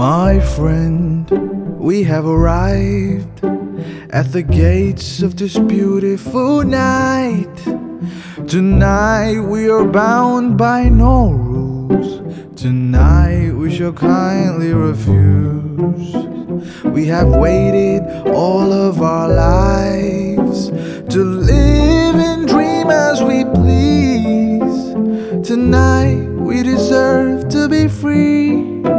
My friend, we have arrived at the gates of this beautiful night. Tonight we are bound by no rules. Tonight we shall kindly refuse. We have waited all of our lives to live and dream as we please. Tonight we deserve to be free.